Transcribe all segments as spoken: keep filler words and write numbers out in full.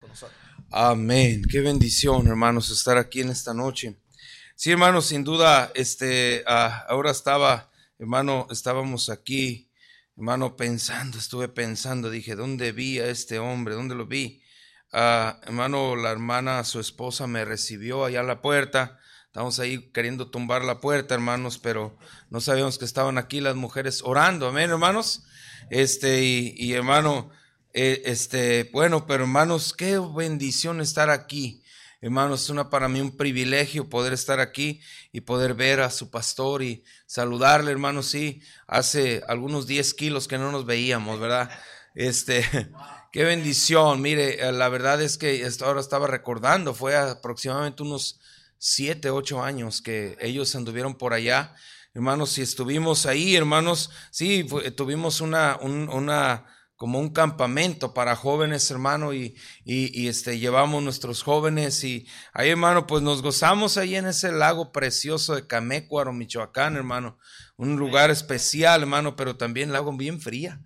con nosotros. Amén. Qué bendición, hermanos, estar aquí en esta noche. Sí, hermanos, sin duda, este, uh, ahora estaba, hermano, estábamos aquí, hermano, pensando, estuve pensando, dije, ¿dónde vi a este hombre? ¿Dónde lo vi? Uh, hermano, la hermana, su esposa, me recibió allá a la puerta. Estábamos ahí queriendo tumbar la puerta, hermanos, pero no sabíamos que estaban aquí las mujeres orando. Amén, hermanos. Este, y, y hermano, eh, este, bueno, pero hermanos, qué bendición estar aquí. Hermanos, es una, para mí un privilegio poder estar aquí y poder ver a su pastor y saludarle, hermanos. Sí, hace algunos diez kilos que no nos veíamos, ¿verdad? Este, qué bendición. Mire, la verdad es que ahora estaba recordando, fue aproximadamente unos siete, ocho años que ellos anduvieron por allá. Hermanos, si estuvimos ahí, hermanos, sí, fue, tuvimos una, un, una, como un campamento para jóvenes, hermano, y, y, y este, llevamos nuestros jóvenes y ahí, hermano, pues nos gozamos ahí en ese lago precioso de Camécuaro, Michoacán, hermano, un lugar especial, hermano, pero también lago bien fría,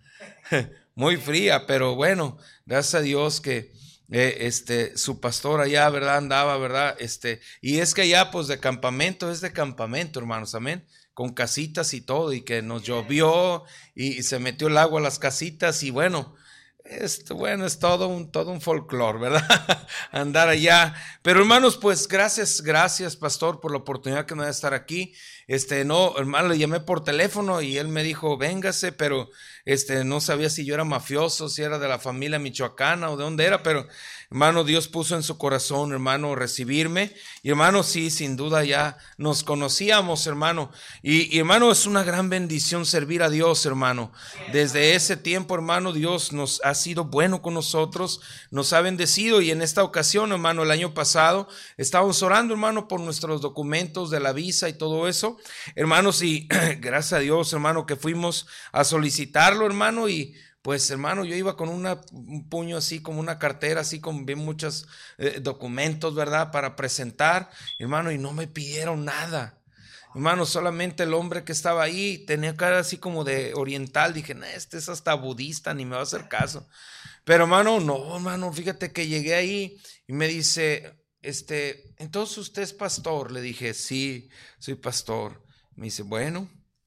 muy fría, pero bueno, gracias a Dios que Eh, este, su pastor allá, ¿verdad? Andaba, ¿verdad? Este, y es que allá, pues, de campamento, es de campamento, hermanos, amén, con casitas y todo, y que nos llovió, y, y se metió el agua a las casitas, y bueno, este, bueno, es todo un, todo un folclore, ¿verdad? Andar allá, pero hermanos, pues, gracias, gracias, pastor, por la oportunidad que me da de estar aquí. Este, no, hermano, le llamé por teléfono, y él me dijo, véngase, pero Este, no sabía si yo era mafioso, si era de la familia michoacana o de dónde era, pero hermano, Dios puso en su corazón, hermano, recibirme. Y hermano, sí, sin duda ya nos conocíamos, hermano. Y, y hermano, es una gran bendición servir a Dios, hermano. Desde ese tiempo, hermano, Dios nos ha sido bueno con nosotros, nos ha bendecido. Y en esta ocasión, hermano, el año pasado, estábamos orando, hermano, por nuestros documentos de la visa y todo eso. Hermanos, y gracias a Dios, hermano, que fuimos a solicitar hermano, y pues hermano, yo iba con una, un puño así como una cartera, así con bien muchos eh, documentos, ¿verdad? Para presentar, hermano, y no me pidieron nada. Hermano, solamente el hombre que estaba ahí tenía cara así como de oriental. Dije, no, este es hasta budista, ni me va a hacer caso. Pero hermano, no, hermano, fíjate que llegué ahí y me dice, este, entonces usted es pastor. Le dije, sí, soy pastor. Me dice, bueno.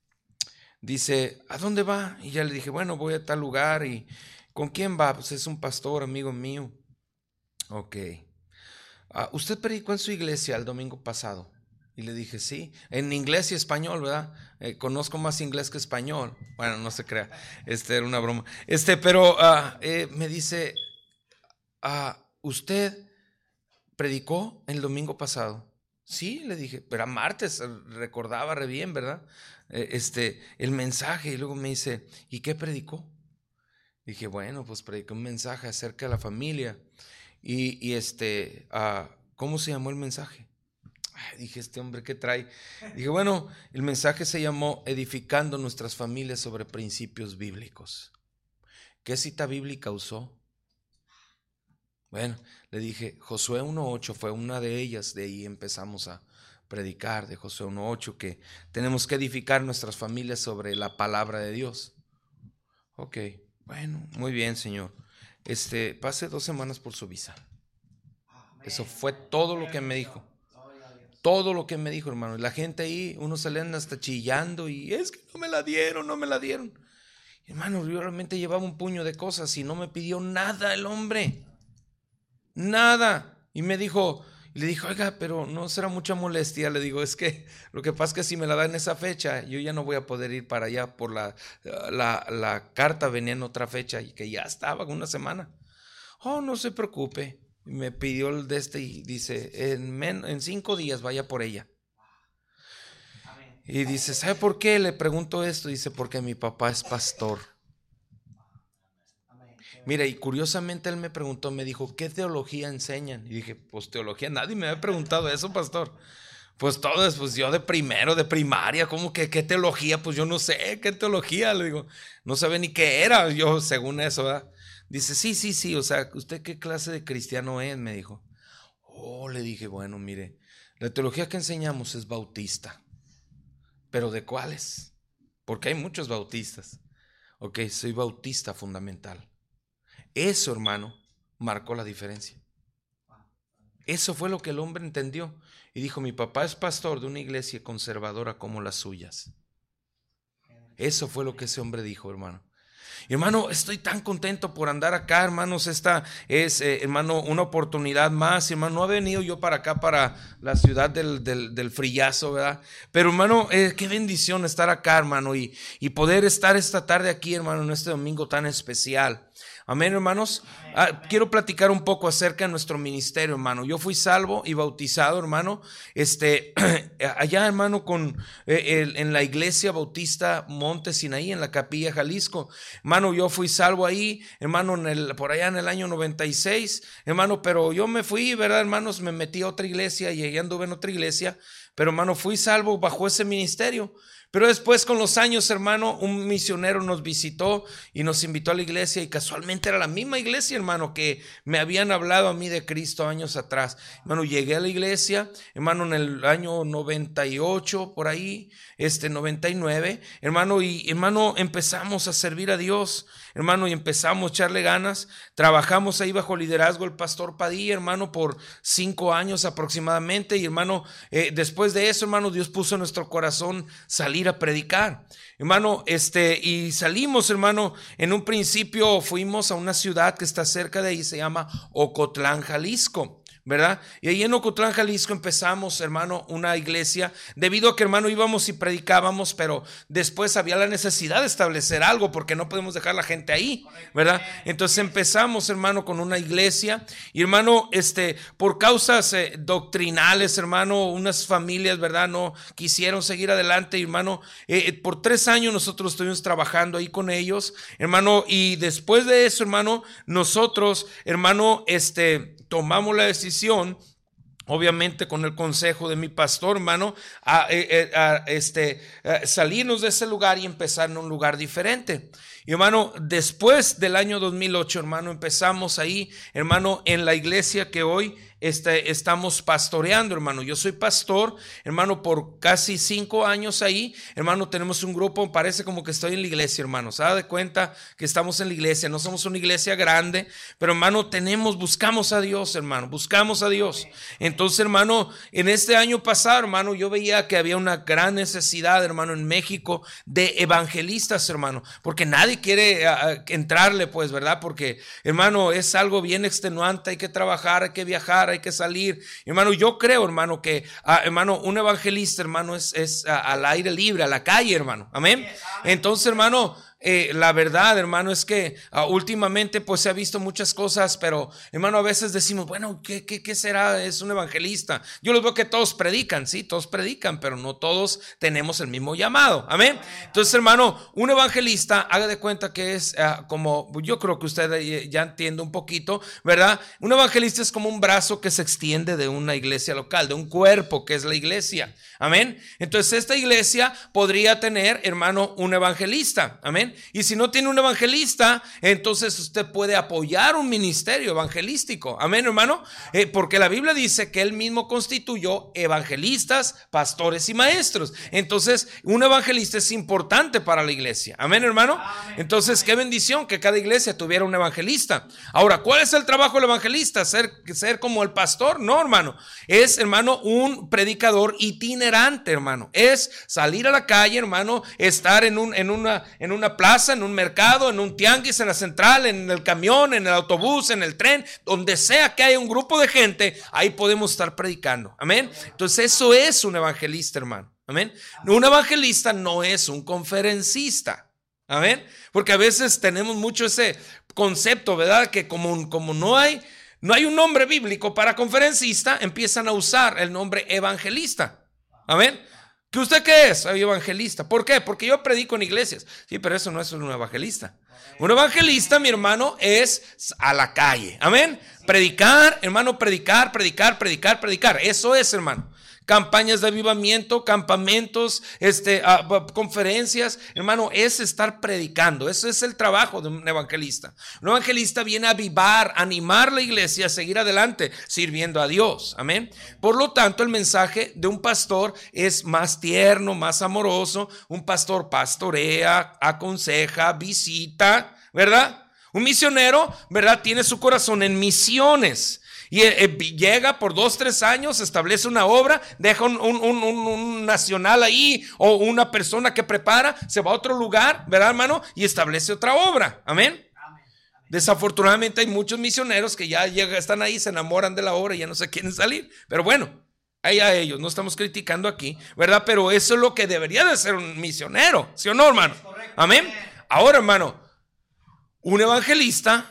Dice, ¿a dónde va? Y ya le dije, bueno, voy a tal lugar. ¿Y con quién va? Pues es un pastor, amigo mío. Ok. Uh, ¿Usted predicó en su iglesia el domingo pasado? Y le dije, sí, en inglés y español, ¿verdad? Eh, conozco más inglés que español. Bueno, no se crea, este era una broma. Este, pero uh, eh, me dice, uh, ¿usted predicó el domingo pasado? Sí, le dije, pero a martes, recordaba re bien, ¿verdad? Este, el mensaje. Y luego me dice, ¿y qué predicó? Dije, bueno, pues predicó un mensaje acerca de la familia. Y, y este, uh, ¿cómo se llamó el mensaje? Ay, dije, este hombre, ¿qué trae? Dije, bueno, el mensaje se llamó Edificando nuestras familias sobre principios bíblicos. ¿Qué cita bíblica usó? Bueno, le dije, Josué uno ocho fue una de ellas. De ahí empezamos a predicar de Josué uno ocho, que tenemos que edificar nuestras familias sobre la palabra de Dios. Ok, bueno, muy bien, señor. Este, pase dos semanas por su visa. Eso fue todo lo que me dijo. Todo lo que me dijo, hermano. La gente ahí, unos salían hasta chillando y es que no me la dieron, no me la dieron. Hermano, yo realmente llevaba un puño de cosas y no me pidió nada el hombre. Nada. Y me dijo, y le dijo, oiga, pero no será mucha molestia. Le digo, es que lo que pasa es que si me la da en esa fecha, yo ya no voy a poder ir para allá por la, la, la carta venía en otra fecha y que ya estaba una semana. Oh, no se preocupe. Me pidió el de este y dice, en, men, en cinco días vaya por ella. Y dice, ¿sabe por qué? Le pregunto esto. Dice, porque mi papá es pastor. Mira, y curiosamente él me preguntó, me dijo, ¿qué teología enseñan? Y dije, pues teología, nadie me había preguntado eso, pastor. Pues todo es, pues yo de primero, de primaria, ¿cómo que qué teología? Pues yo no sé qué teología, le digo, no sabe ni qué era, yo según eso, ¿verdad? Dice, sí, sí, sí, o sea, ¿usted qué clase de cristiano es? Me dijo. Oh, le dije, bueno, mire, la teología que enseñamos es bautista. ¿Pero de cuáles? Porque hay muchos bautistas. Ok, soy bautista fundamental. Eso, hermano, marcó la diferencia. Eso fue lo que el hombre entendió. Y dijo, mi papá es pastor de una iglesia conservadora como las suyas. Eso fue lo que ese hombre dijo, hermano. Hermano, estoy tan contento por andar acá, hermanos. Esta es, eh, hermano, una oportunidad más. Hermano, no he venido yo para acá, para la ciudad del, del, del frillazo, ¿verdad? Pero, hermano, eh, qué bendición estar acá, hermano, y, y poder estar esta tarde aquí, hermano, en este domingo tan especial. Amén, hermanos. Ah, quiero platicar un poco acerca de nuestro ministerio, hermano. Yo fui salvo y bautizado, hermano, este, allá, hermano, con eh, el, en la iglesia bautista Monte Sinaí, en la Capilla Jalisco. Hermano, yo fui salvo ahí, hermano, en el, por allá en el año noventa y seis, hermano, pero yo me fui, ¿verdad, hermanos? Me metí a otra iglesia y allá anduve en otra iglesia, pero, hermano, fui salvo bajo ese ministerio. Pero después, con los años, hermano, un misionero nos visitó y nos invitó a la iglesia, y casualmente era la misma iglesia, hermano, que me habían hablado a mí de Cristo años atrás. Hermano, llegué a la iglesia, hermano, en el año noventa y ocho, por ahí, este noventa y nueve, hermano, y hermano, empezamos a servir a Dios, hermano, y empezamos a echarle ganas. Trabajamos ahí bajo liderazgo el pastor Padilla, hermano, por cinco años aproximadamente, y hermano, eh, después de eso, hermano, Dios puso en nuestro corazón salir a predicar, hermano, este, y salimos, hermano. En un principio fuimos a una ciudad que está cerca de ahí, se llama Ocotlán, Jalisco, ¿verdad? Y ahí en Ocotlán, Jalisco, empezamos, hermano, una iglesia, debido a que, hermano, íbamos y predicábamos, pero después había la necesidad de establecer algo, porque no podemos dejar la gente ahí, ¿verdad? Entonces empezamos, hermano, con una iglesia, y hermano, este, por causas eh, doctrinales, hermano, unas familias, ¿verdad?, no quisieron seguir adelante, y, hermano, eh, por tres años nosotros estuvimos trabajando ahí con ellos, hermano, y después de eso, hermano, nosotros, hermano, este, tomamos la decisión, obviamente con el consejo de mi pastor, hermano, a, a, a, este, a salirnos de ese lugar y empezar en un lugar diferente. Y, hermano, después del año dos mil ocho, hermano, empezamos ahí, hermano, en la iglesia que hoy Este, estamos pastoreando, hermano. Yo soy pastor, hermano, por casi cinco años ahí, hermano. Tenemos un grupo, parece como que estoy en la iglesia, hermano. Se da de cuenta que estamos en la iglesia. No somos una iglesia grande, pero, hermano, tenemos, buscamos a Dios, hermano, buscamos a Dios. Entonces, hermano, en este año pasado, hermano, yo veía que había una gran necesidad, hermano, en México de evangelistas, hermano, porque nadie quiere uh, entrarle, pues, ¿verdad? Porque, hermano, es algo bien extenuante. Hay que trabajar, hay que viajar, hay que salir, hermano. Yo creo, hermano, que uh, hermano, un evangelista, hermano, es, es uh, al aire libre, a la calle, hermano. Amén. Entonces, hermano, Eh, la verdad, hermano, es que uh, últimamente pues se ha visto muchas cosas, pero, hermano, a veces decimos, bueno, ¿qué, qué, qué será? Es un evangelista. Yo los veo que todos predican, sí, todos predican, pero no todos tenemos el mismo llamado. Amén. Entonces, hermano, un evangelista, haga de cuenta que es uh, como, yo creo que usted ya entiende un poquito, ¿verdad? Un evangelista es como un brazo que se extiende de una iglesia local, de un cuerpo que es la iglesia. Amén. Entonces, esta iglesia podría tener, hermano, un evangelista. Amén. Y si no tiene un evangelista, entonces usted puede apoyar un ministerio evangelístico. Amén, hermano. Eh, porque la Biblia dice que él mismo constituyó evangelistas, pastores y maestros. Entonces, un evangelista es importante para la iglesia. Amén, hermano. Entonces, qué bendición que cada iglesia tuviera un evangelista. Ahora, ¿cuál es el trabajo del evangelista? ¿Ser, ser como el pastor? No, hermano. Es, hermano, un predicador itinerante, hermano. Es salir a la calle, hermano, estar en, un, en una, en una plaza, en un mercado, en un tianguis, en la central, en el camión, en el autobús, en el tren, donde sea que haya un grupo de gente, ahí podemos estar predicando. Amén. Entonces, eso es un evangelista, hermano. Amén. Un evangelista no es un conferencista. Amén. Porque a veces tenemos mucho ese concepto, ¿verdad? Que como, como no hay No hay un nombre bíblico para conferencista, empiezan a usar el nombre evangelista. Amén. ¿Que usted qué es? Soy evangelista. ¿Por qué? Porque yo predico en iglesias. Sí, pero eso no es un evangelista. Un evangelista, mi hermano, es a la calle. Amén. Predicar, hermano, predicar, predicar, predicar, predicar. Eso es, hermano. Campañas de avivamiento, campamentos, este, uh, conferencias, hermano, es estar predicando. Eso es el trabajo de un evangelista. Un evangelista viene a avivar, a animar la iglesia a seguir adelante, sirviendo a Dios. Amén. Por lo tanto, el mensaje de un pastor es más tierno, más amoroso. Un pastor pastorea, aconseja, visita, ¿verdad? Un misionero, ¿verdad?, tiene su corazón en misiones. Y eh, eh, llega por dos, tres años, establece una obra, deja un, un, un, un nacional ahí o una persona que prepara, se va a otro lugar, ¿verdad, hermano? Y establece otra obra. Amén. Desafortunadamente hay muchos misioneros que ya llegan, están ahí, se enamoran de la obra y ya no se quieren salir. Pero bueno, ahí a ellos, no estamos criticando aquí, ¿verdad? Pero eso es lo que debería de ser un misionero, ¿sí o no, hermano? Amén. Ahora, hermano, un evangelista,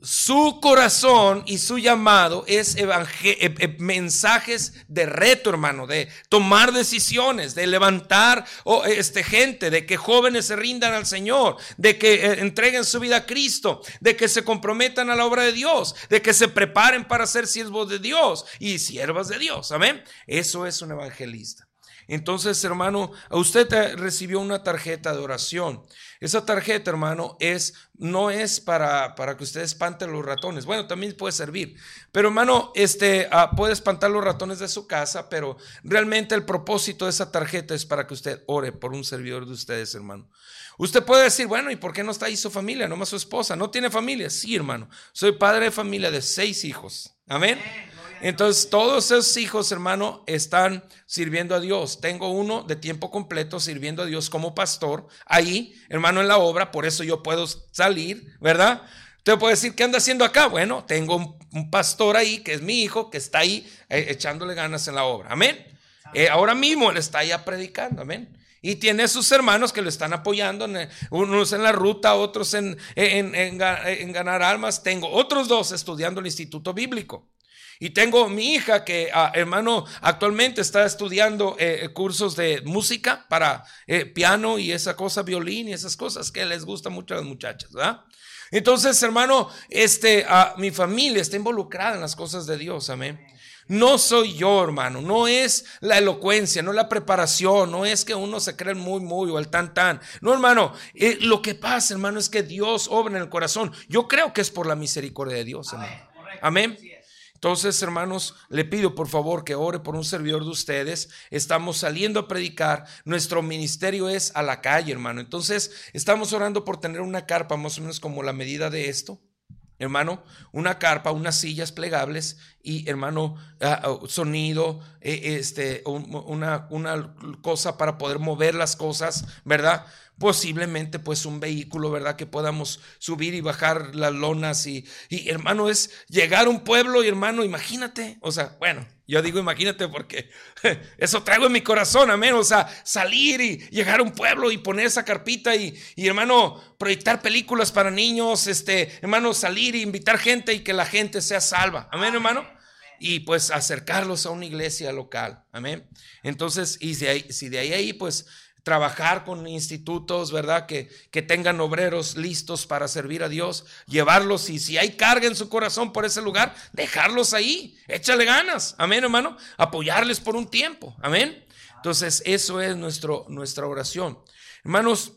su corazón y su llamado es evangel- eh, eh, mensajes de reto, hermano, de tomar decisiones, de levantar oh, este, gente, de que jóvenes se rindan al Señor, de que eh, entreguen su vida a Cristo, de que se comprometan a la obra de Dios, de que se preparen para ser siervos de Dios y siervas de Dios. Amén. Eso es un evangelista. Entonces, hermano, usted recibió una tarjeta de oración. Esa tarjeta, hermano, es, no es para, para que usted espante los ratones. Bueno, también puede servir. Pero, hermano, este, uh, puede espantar los ratones de su casa, pero realmente el propósito de esa tarjeta es para que usted ore por un servidor de ustedes, hermano. Usted puede decir, bueno, ¿y por qué no está ahí su familia? Nomás su esposa. ¿No tiene familia? Sí, hermano. Soy padre de familia de seis hijos. Amén. Entonces todos esos hijos, hermano, están sirviendo a Dios. Tengo uno de tiempo completo sirviendo a Dios como pastor ahí, hermano, en la obra. Por eso yo puedo salir, ¿verdad? Usted puede decir, ¿qué anda haciendo acá? Bueno, tengo un, un pastor ahí que es mi hijo, que está ahí eh, echándole ganas en la obra. Amén. Eh, ahora mismo él está allá predicando. Amén. Y tiene sus hermanos que lo están apoyando, unos en la ruta, otros en, en, en, en ganar almas. Tengo otros dos estudiando el Instituto Bíblico. Y tengo mi hija que, ah, hermano, actualmente está estudiando eh, cursos de música para eh, piano y esa cosa, violín y esas cosas que les gusta mucho a las muchachas, ¿verdad? Entonces, hermano, este, ah, mi familia está involucrada en las cosas de Dios, amén. No soy yo, hermano, no es la elocuencia, no la preparación, no es que uno se cree muy, muy o el tan, tan. No, hermano, eh, lo que pasa, hermano, es que Dios obra en el corazón. Yo creo que es por la misericordia de Dios, hermano. Amén. Entonces, hermanos, le pido por favor que ore por un servidor de ustedes. Estamos saliendo a predicar. Nuestro ministerio es a la calle, hermano. Entonces, estamos orando por tener una carpa más o menos como la medida de esto. Hermano, una carpa, unas sillas plegables y, hermano, uh, sonido, eh, este, una, una cosa para poder mover las cosas, ¿verdad? Posiblemente pues un vehículo, ¿verdad? Que podamos subir y bajar las lonas y, y hermano, es llegar a un pueblo y, hermano, imagínate, o sea, bueno, yo digo imagínate porque eso traigo en mi corazón, amén, o sea, salir y llegar a un pueblo y poner esa carpita y, y hermano, proyectar películas para niños, este, hermano, salir e invitar gente y que la gente sea salva, amén, hermano. Y pues acercarlos a una iglesia local, amén. Entonces, y si, hay, si de ahí ahí pues trabajar con institutos, ¿verdad? Que, que tengan obreros listos para servir a Dios, llevarlos y si hay carga en su corazón por ese lugar, dejarlos ahí, échale ganas, amén, hermano, apoyarles por un tiempo, amén. Entonces, eso es nuestro, nuestra oración. Hermanos,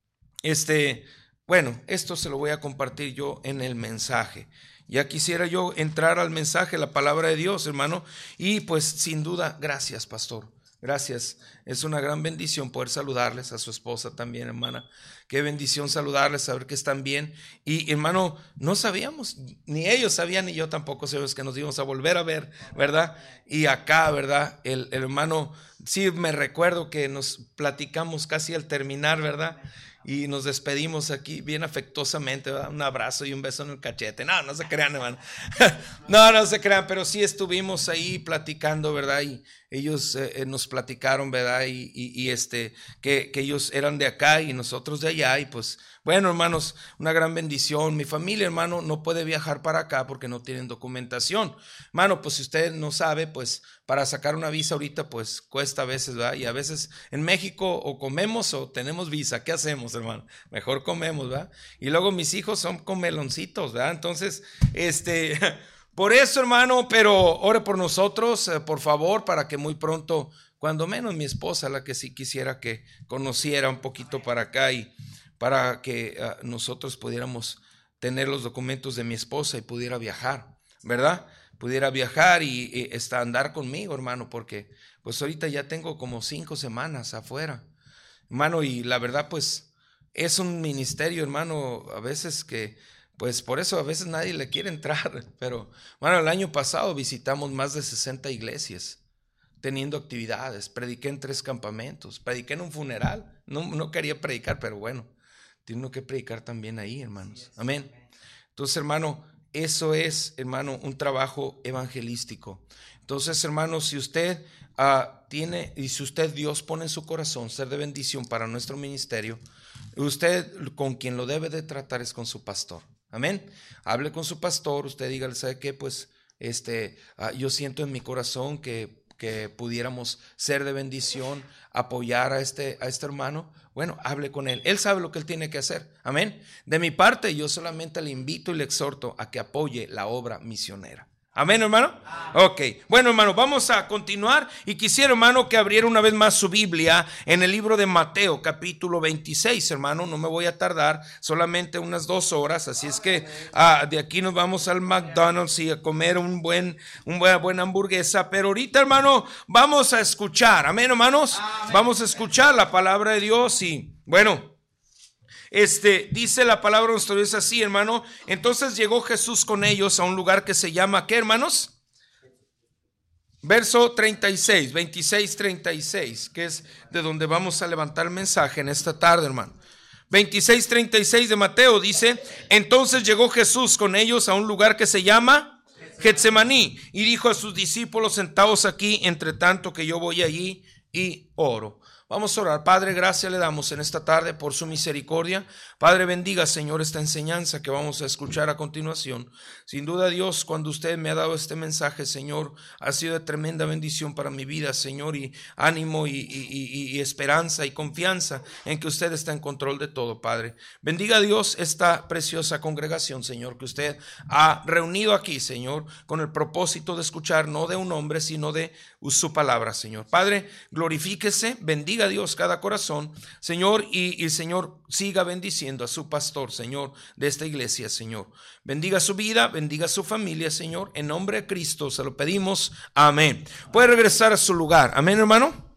este, bueno, esto se lo voy a compartir yo en el mensaje. Ya quisiera yo entrar al mensaje, la palabra de Dios, hermano, y pues sin duda, gracias, pastor. Gracias, es una gran bendición poder saludarles, a su esposa también, hermana. Qué bendición saludarles, saber que están bien. Y hermano, no sabíamos, ni ellos sabían, ni yo tampoco sabíamos que nos íbamos a volver a ver, ¿verdad? Y acá, ¿verdad? El, el hermano, sí me recuerdo que nos platicamos casi al terminar, ¿verdad? Y nos despedimos aquí bien afectuosamente, ¿verdad? Un abrazo y un beso en el cachete. No, no se crean, hermano. No, no se crean, pero sí estuvimos ahí platicando, ¿verdad? Y ellos eh, nos platicaron, ¿verdad? Y, y, y este, que, que ellos eran de acá y nosotros de allá. Y pues, bueno, hermanos, una gran bendición. Mi familia, hermano, no puede viajar para acá porque no tienen documentación. Hermano, pues si usted no sabe, pues para sacar una visa ahorita, pues cuesta a veces, ¿verdad? Y a veces en México o comemos o tenemos visa. ¿Qué hacemos, hermano? Mejor comemos, ¿verdad? Y luego mis hijos son comeloncitos, ¿verdad? Entonces, este... Por eso, hermano, pero ore por nosotros, eh, por favor, para que muy pronto, cuando menos mi esposa, la que sí quisiera que conociera un poquito para acá y para que uh, nosotros pudiéramos tener los documentos de mi esposa y pudiera viajar, ¿verdad? Pudiera viajar y, y está, andar conmigo, hermano, porque pues ahorita ya tengo como cinco semanas afuera, hermano, y la verdad pues es un ministerio, hermano, a veces que pues por eso a veces nadie le quiere entrar. Pero bueno, el año pasado visitamos más de sesenta iglesias, teniendo actividades. Prediqué en tres campamentos, prediqué en un funeral. No, no quería predicar, pero bueno, tiene uno que predicar también ahí, hermanos. Amén. Entonces, hermano, eso es, hermano, un trabajo evangelístico. Entonces, hermano, si usted uh, tiene, y si usted Dios pone en su corazón ser de bendición para nuestro ministerio, usted con quien lo debe de tratar es con su pastor. Amén. Hable con su pastor, usted dígale, ¿sabe qué? Pues este, uh, yo siento en mi corazón que, que pudiéramos ser de bendición, apoyar a este, a este hermano. Bueno, hable con él. Él sabe lo que él tiene que hacer. Amén. De mi parte, yo solamente le invito y le exhorto a que apoye la obra misionera. Amén, hermano. Ok, bueno, hermano, vamos a continuar y quisiera, hermano, que abriera una vez más su Biblia en el libro de Mateo, capítulo veintiséis, hermano. No me voy a tardar, solamente unas dos horas, así es que ah, de aquí nos vamos al McDonald's y a comer un buen, un buena, buena hamburguesa. Pero ahorita, hermano, vamos a escuchar, amén, hermanos. Amén. Vamos a escuchar la palabra de Dios y, bueno, Este, dice la palabra, nuestra es así, hermano. Entonces llegó Jesús con ellos a un lugar que se llama, ¿qué, hermanos? Verso treinta y seis, veintiséis, treinta y seis, que es de donde vamos a levantar el mensaje en esta tarde, hermano. veintiséis, treinta y seis de Mateo dice: entonces llegó Jesús con ellos a un lugar que se llama Getsemaní y dijo a sus discípulos: sentaos aquí, entre tanto que yo voy allí y oro. Vamos a orar. Padre, gracias le damos en esta tarde por su misericordia. Padre, bendiga, Señor, esta enseñanza que vamos a escuchar a continuación. Sin duda, Dios, cuando usted me ha dado este mensaje, Señor, ha sido de tremenda bendición para mi vida, Señor, y ánimo y, y, y, y esperanza y confianza en que usted está en control de todo, Padre. Bendiga, Dios, esta preciosa congregación, Señor, que usted ha reunido aquí, Señor, con el propósito de escuchar no de un hombre, sino de su palabra, Señor. Padre, glorifíquese, bendiga a Dios cada corazón, Señor, y el Señor siga bendiciendo a su pastor, Señor, de esta iglesia, Señor. Bendiga su vida, bendiga su familia, Señor, en nombre de Cristo se lo pedimos, amén. Puede regresar a su lugar, amén, hermano.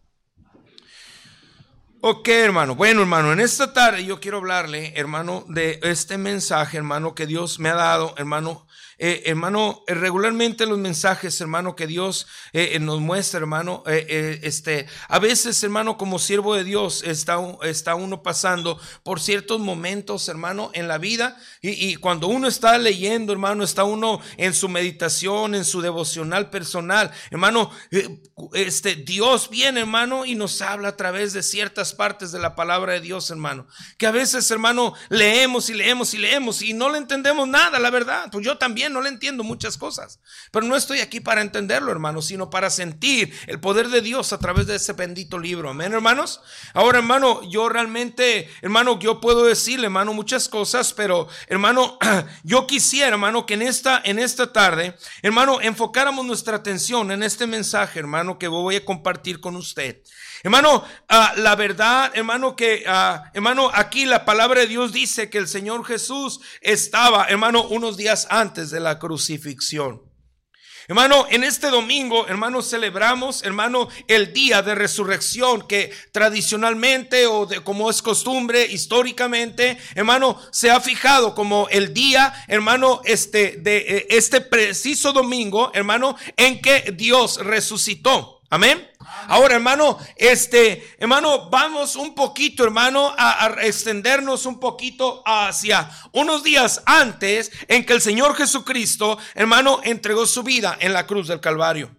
Ok, hermano. Bueno, hermano, en esta tarde yo quiero hablarle, hermano, de este mensaje, hermano, que Dios me ha dado, hermano. Eh, hermano, regularmente los mensajes, hermano, que Dios eh, nos muestra, hermano, eh, eh, este, a veces, hermano, como siervo de Dios, está, está uno pasando por ciertos momentos, hermano, en la vida, y, y cuando uno está leyendo, hermano, está uno en su meditación, en su devocional personal, hermano, eh, este, Dios viene, hermano, y nos habla a través de ciertas partes de la palabra de Dios, hermano, que a veces, hermano, leemos y leemos y leemos y no le entendemos nada, la verdad. Pues yo también no le entiendo muchas cosas, pero no estoy aquí para entenderlo, hermano, sino para sentir el poder de Dios a través de ese bendito libro, amén, hermanos. Ahora, hermano, yo realmente, hermano, yo puedo decirle, hermano, muchas cosas, pero, hermano, yo quisiera, hermano, que en esta, en esta tarde, hermano, enfocáramos nuestra atención en este mensaje, hermano, que voy a compartir con usted. Hermano, uh, la verdad, hermano, que, uh, hermano, aquí la palabra de Dios dice que el Señor Jesús estaba, hermano, unos días antes de la crucifixión. Hermano, en este domingo, hermano, celebramos, hermano, el día de resurrección que tradicionalmente o de, como es costumbre históricamente, hermano, se ha fijado como el día, hermano, este, de este preciso domingo, hermano, en que Dios resucitó. Amén. Ahora, hermano, este, hermano, vamos un poquito, hermano, a, a extendernos un poquito hacia unos días antes en que el Señor Jesucristo, hermano, entregó su vida en la cruz del Calvario.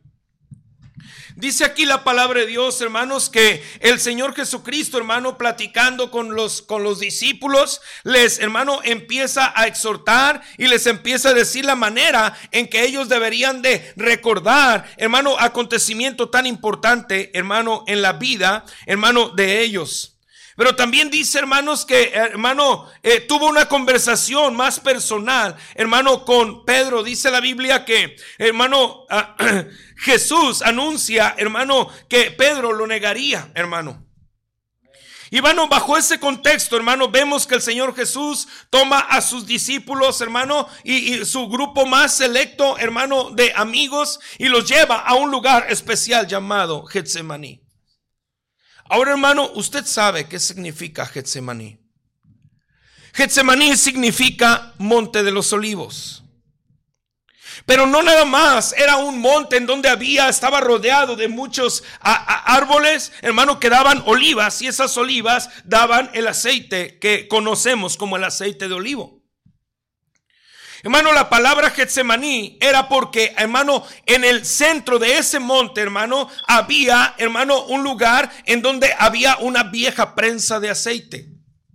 Dice aquí la palabra de Dios, hermanos, que el Señor Jesucristo, hermano, platicando con los, con los discípulos, les, hermano, empieza a exhortar y les empieza a decir la manera en que ellos deberían de recordar, hermano, acontecimiento tan importante, hermano, en la vida, hermano, de ellos. Pero también dice, hermanos, que hermano eh, tuvo una conversación más personal, hermano, con Pedro. Dice la Biblia que, hermano, uh, Jesús anuncia, hermano, que Pedro lo negaría, hermano. Y bueno, bajo ese contexto, hermano, vemos que el Señor Jesús toma a sus discípulos, hermano, y, y su grupo más selecto, hermano, de amigos, y los lleva a un lugar especial llamado Getsemaní. Ahora, hermano, usted sabe qué significa Getsemaní. Getsemaní significa monte de los olivos. Pero no nada más era un monte en donde había, estaba rodeado de muchos a, a árboles, hermano, que daban olivas, y esas olivas daban el aceite que conocemos como el aceite de olivo. Hermano, la palabra Getsemaní era porque, hermano, en el centro de ese monte, hermano, había, hermano, un lugar en donde había una vieja prensa de aceite.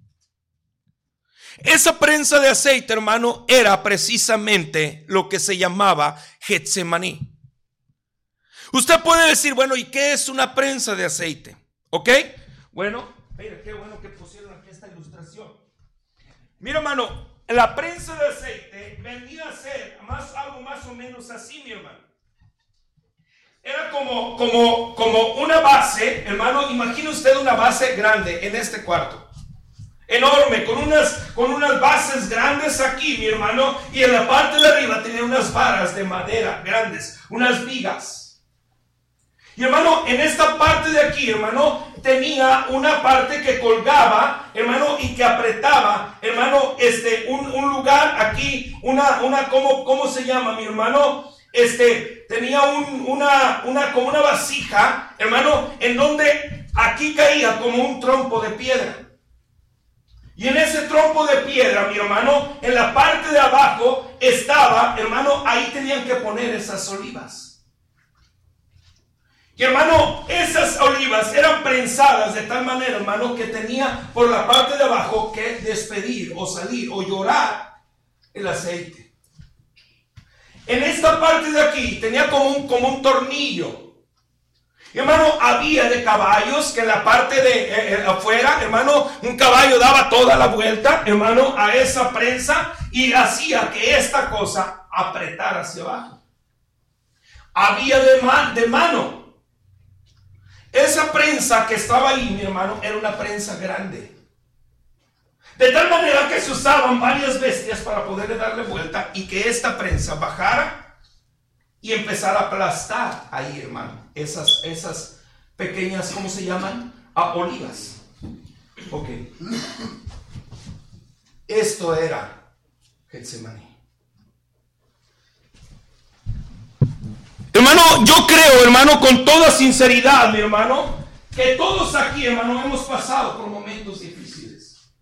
Esa prensa de aceite, hermano, era precisamente lo que se llamaba Getsemaní. Usted puede decir, bueno, ¿y qué es una prensa de aceite? ¿Ok? Bueno, mira, qué bueno que pusieron aquí esta ilustración. Mira, hermano, la prensa de aceite venía a ser más, algo más o menos así, mi hermano. Era como, como, como una base, hermano, imagine usted una base grande en este cuarto. Enorme, con unas, con unas bases grandes aquí, mi hermano, y en la parte de arriba tenía unas varas de madera grandes, unas vigas. Y hermano, en esta parte de aquí, hermano, tenía una parte que colgaba, hermano, y que apretaba, hermano, este, un, un lugar aquí, una, una, ¿cómo, cómo se llama, mi hermano? Este, tenía un, una, una, como una vasija, hermano, en donde aquí caía como un trompo de piedra. Y en ese trompo de piedra, mi hermano, en la parte de abajo estaba, hermano, ahí tenían que poner esas olivas. Y hermano, esas olivas eran prensadas de tal manera, hermano, que tenía por la parte de abajo que despedir o salir o llorar el aceite. En esta parte de aquí tenía como un, como un tornillo. Hermano, había de caballos que en la parte de eh, afuera, hermano, un caballo daba toda la vuelta, hermano, a esa prensa y hacía que esta cosa apretara hacia abajo. Había de, man, de mano. Esa prensa que estaba ahí, mi hermano, era una prensa grande. De tal manera que se usaban varias bestias para poderle darle vuelta y que esta prensa bajara y empezar a aplastar ahí, hermano, esas, esas pequeñas, ¿cómo se llaman? Ah, olivas. Ok. Esto era Getsemaní. Hermano, yo creo, hermano, con toda sinceridad, mi hermano, que todos aquí, hermano, hemos pasado por momentos difíciles.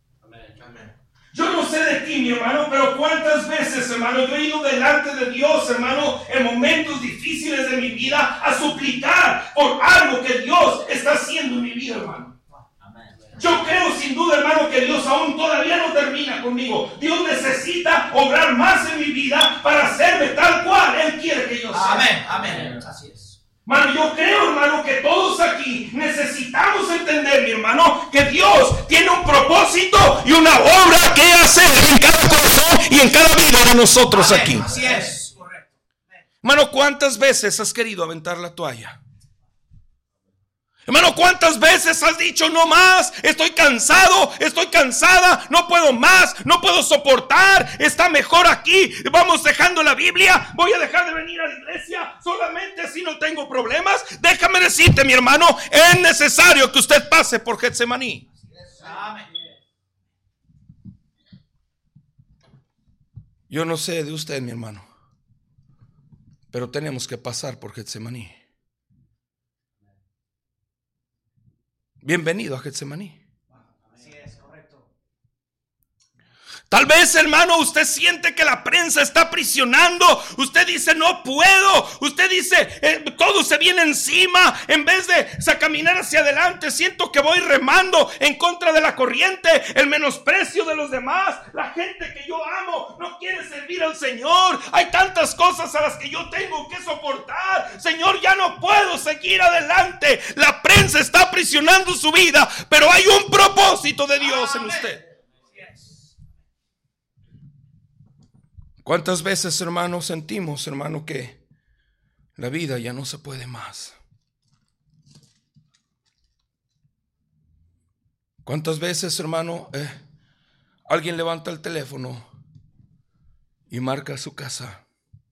Yo no sé de ti, mi hermano, pero cuántas veces, hermano, yo he ido delante de Dios, hermano, en momentos difíciles de mi vida a suplicar por algo que Dios está haciendo en mi vida, hermano. Yo creo sin duda, hermano, que Dios aún todavía no termina conmigo. Dios necesita obrar más en mi vida para hacerme tal cual Él quiere que yo sea. Amén, amén. Así es. Hermano, yo creo, hermano, que todos aquí necesitamos entender, mi hermano, que Dios tiene un propósito y una obra que hacer en cada corazón y en cada vida de nosotros. Amén. Aquí. Así es, correcto. Hermano, ¿cuántas veces has querido aventar la toalla? Hermano, ¿cuántas veces has dicho no más? Estoy cansado, estoy cansada, no puedo más, no puedo soportar, está mejor aquí, vamos dejando la Biblia, voy a dejar de venir a la iglesia, solamente así no tengo problemas. Déjame decirte, mi hermano, es necesario que usted pase por Getsemaní. Yo no sé de usted, mi hermano, pero tenemos que pasar por Getsemaní. Bienvenido a Getsemaní. Así es, correcto. Tal vez, hermano, usted siente que la prensa está aprisionando. Usted dice, no puedo. Usted dice, eh, todo se viene encima. En vez de o sea, caminar hacia adelante, siento que voy remando en contra de la corriente. El menosprecio de los demás. La gente que yo amo no quiere servir al Señor. Hay tantas cosas a las que yo tengo que soportar. Señor, ya no puedo seguir adelante. La prensa está aprisionando su vida, pero hay un propósito de Dios en usted. ¿Cuántas veces, hermano, sentimos, hermano, que la vida ya no se puede más? ¿Cuántas veces, hermano, eh, alguien levanta el teléfono y marca su casa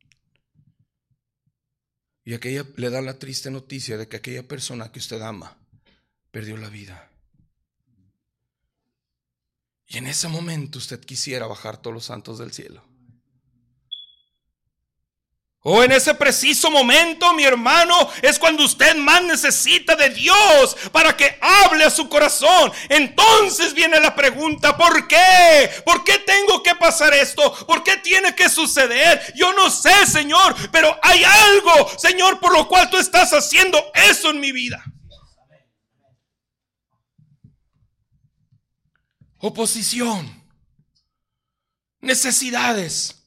y aquella le da la triste noticia de que aquella persona que usted ama perdió la vida? Y en ese momento usted quisiera bajar todos los santos del cielo. O en ese preciso momento, mi hermano, es cuando usted más necesita de Dios para que hable a su corazón. Entonces viene la pregunta: ¿por qué? ¿Por qué tengo que pasar esto? ¿Por qué tiene que suceder? Yo no sé, Señor, pero hay algo, Señor, por lo cual tú estás haciendo eso en mi vida. Oposición, necesidades.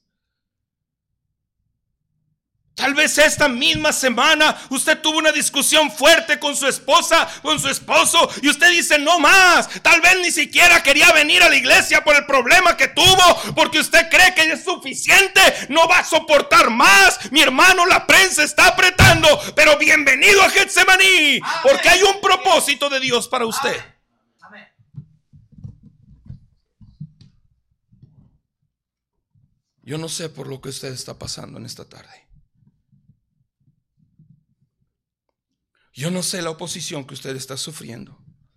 Tal vez esta misma semana usted tuvo una discusión fuerte con su esposa, con su esposo, y usted dice no más. Tal vez ni siquiera quería venir a la iglesia por el problema que tuvo, porque usted cree que es suficiente, no va a soportar más. Mi hermano, la prensa está apretando, pero bienvenido a Getsemaní, porque hay un propósito de Dios para usted. Amén. Yo no sé por lo que usted está pasando en esta tarde. Yo no sé la oposición que usted está sufriendo.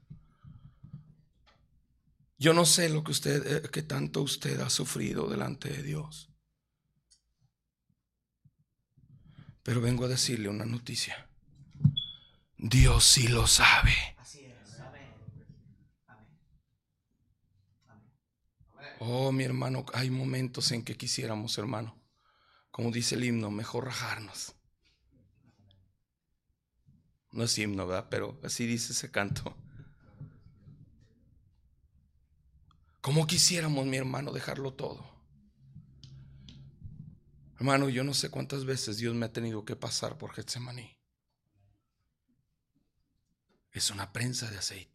Yo no sé lo que usted, que tanto usted ha sufrido delante de Dios. Pero vengo a decirle una noticia. Dios sí lo sabe. Así es. Amén. Amén. Amén. Oh, mi hermano, hay momentos en que quisiéramos, hermano, como dice el himno, mejor rajarnos. No es himno, ¿verdad? Pero así dice ese canto. Como quisiéramos, mi hermano, dejarlo todo. Hermano, yo no sé cuántas veces Dios me ha tenido que pasar por Getsemaní. Es una prensa de aceite.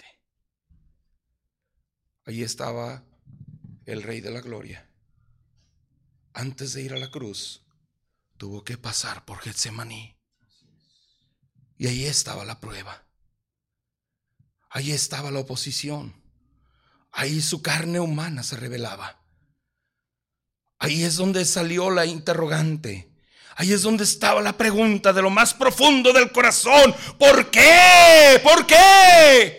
Allí estaba el Rey de la Gloria. Antes de ir a la cruz, tuvo que pasar por Getsemaní. Y ahí estaba la prueba. Ahí estaba la oposición. Ahí su carne humana se revelaba. Ahí es donde salió la interrogante. Ahí es donde estaba la pregunta de lo más profundo del corazón. ¿Por qué? ¿Por qué?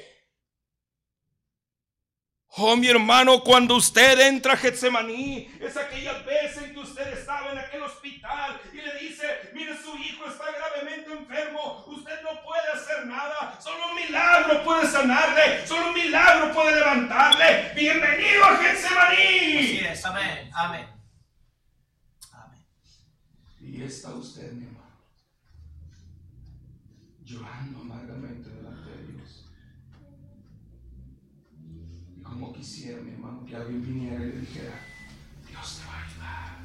Oh, mi hermano, cuando usted entra a Getsemaní, es aquella vez en que usted estaba en aquel hospital y le dice: mire, su hijo está gravemente enfermo, usted no puede hacer nada, solo un milagro puede sanarle, solo un milagro puede levantarle. Bienvenido a Getsemaní. Así es. Amén. Amén. Amén. Y está usted, mi hermano, llorando amargamente delante de Dios. Y como quisiera, mi hermano, que alguien viniera y le dijera: Dios te va a ayudar.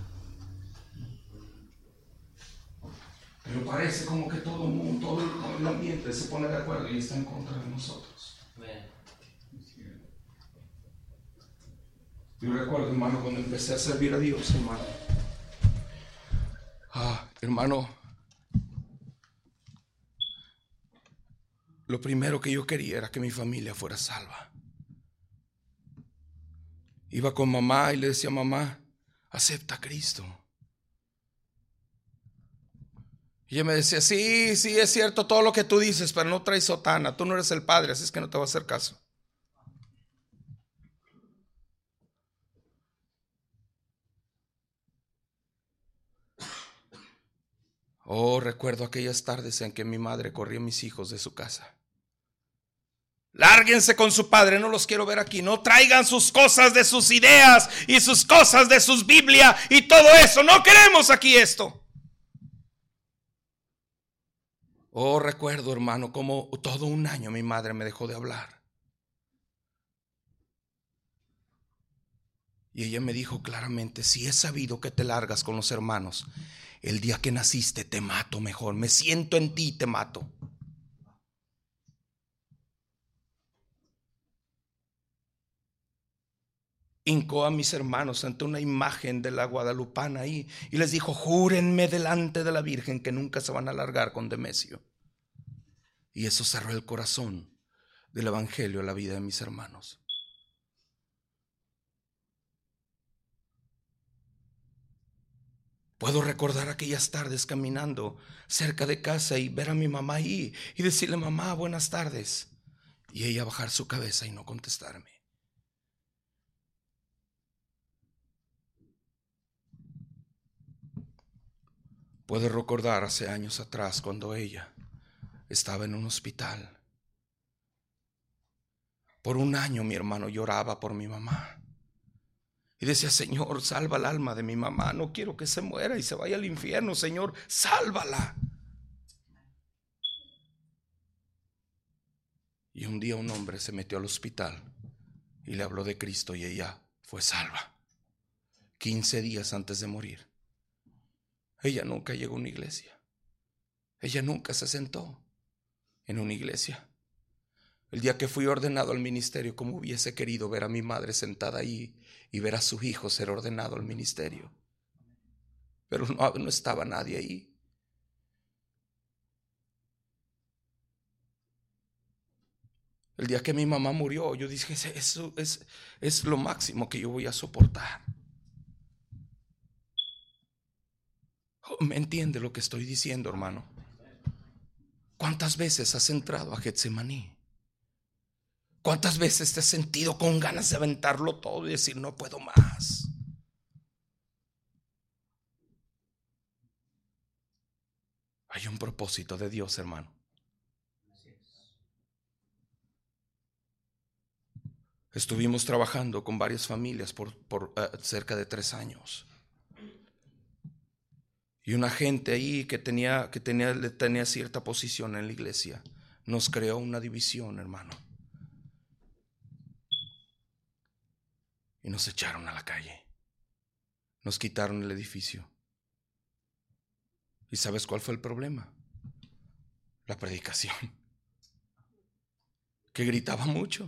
Pero parece como que todo el mundo, todo el, todo el ambiente se pone de acuerdo y está en contra de nosotros. Yo recuerdo, hermano, cuando empecé a servir a Dios, hermano. Ah, hermano, lo primero que yo quería era que mi familia fuera salva. Iba con mamá y le decía: mamá, acepta a Cristo. Y ella me decía: sí, sí, es cierto todo lo que tú dices, pero no traes sotana, tú no eres el padre, así es que no te va a hacer caso. Oh, recuerdo aquellas tardes en que mi madre corría a mis hijos de su casa. Lárguense con su padre, no los quiero ver aquí. No traigan sus cosas de sus ideas y sus cosas de sus Biblia y todo eso. No queremos aquí esto. Oh, recuerdo, hermano, como todo un año mi madre me dejó de hablar. Y ella me dijo claramente: si he sabido que te largas con los hermanos, el día que naciste te mato mejor. Me siento en ti y te mato. Hincó a mis hermanos ante una imagen de la guadalupana ahí y les dijo: júrenme delante de la Virgen que nunca se van a largar con Demesio. Y eso cerró el corazón del evangelio a la vida de mis hermanos. Puedo recordar aquellas tardes caminando cerca de casa y ver a mi mamá ahí y decirle: mamá, buenas tardes, y ella bajar su cabeza y no contestarme. Puedo recordar hace años atrás cuando ella estaba en un hospital. Por un año mi hermano lloraba por mi mamá. Y decía, Señor, salva el alma de mi mamá. No quiero que se muera y se vaya al infierno. Señor, sálvala. Y un día un hombre se metió al hospital y le habló de Cristo y ella fue salva. quince días antes de morir. Ella nunca llegó a una iglesia. Ella nunca se sentó en una iglesia. El día que fui ordenado al ministerio, como hubiese querido ver a mi madre sentada ahí y ver a su hijo ser ordenado al ministerio. Pero no, no estaba nadie ahí. El día que mi mamá murió, yo dije, eso es, es lo máximo que yo voy a soportar. ¿Me entiende lo que estoy diciendo, hermano? ¿Cuántas veces has entrado a Getsemaní? ¿Cuántas veces te has sentido con ganas de aventarlo todo y decir, no puedo más? Hay un propósito de Dios, hermano. Estuvimos trabajando con varias familias por, por uh, cerca de tres años. Y una gente ahí que tenía, que tenía, tenía cierta posición en la iglesia nos creó una división, hermano. Y nos echaron a la calle. Nos quitaron el edificio. ¿Y sabes cuál fue el problema? La predicación. Que gritaba mucho.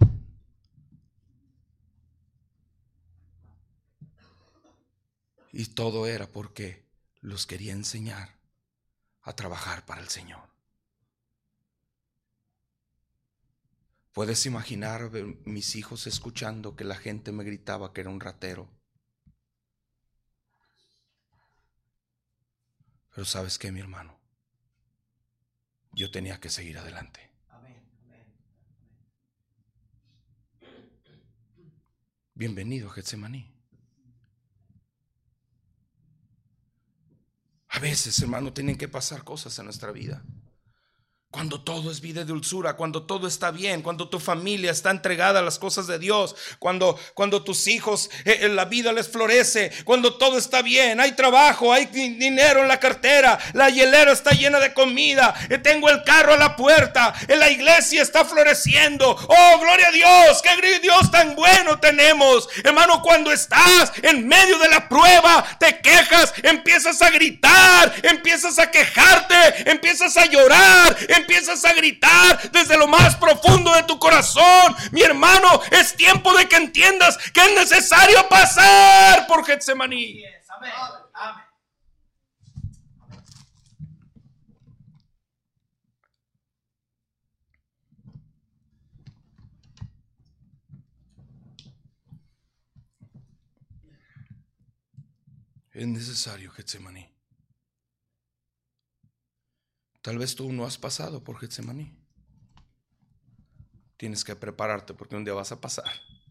Y todo era porque los quería enseñar a trabajar para el Señor. ¿Puedes imaginar mis hijos escuchando que la gente me gritaba que era un ratero? Pero ¿sabes qué, mi hermano? Yo tenía que seguir adelante. Bienvenido a Getsemaní. A veces, hermano, tienen que pasar cosas en nuestra vida. Cuando todo es vida y dulzura, cuando todo está bien, cuando tu familia está entregada a las cosas de Dios, cuando, cuando tus hijos, eh, la vida les florece, cuando todo está bien, hay trabajo, hay dinero en la cartera, la hielera está llena de comida, eh, tengo el carro a la puerta, eh, la iglesia está floreciendo. Oh, gloria a Dios, qué Dios tan bueno tenemos. Hermano, cuando estás en medio de la prueba, te quejas, empiezas a gritar, empiezas a quejarte, empiezas a llorar, empiezas a gritar desde lo más profundo de tu corazón. Mi hermano, es tiempo de que entiendas que es necesario pasar por Getsemaní. Yes, amén. Amén. Es necesario Getsemaní. Tal vez tú no has pasado por Getsemaní. Tienes que prepararte porque un día vas a pasar.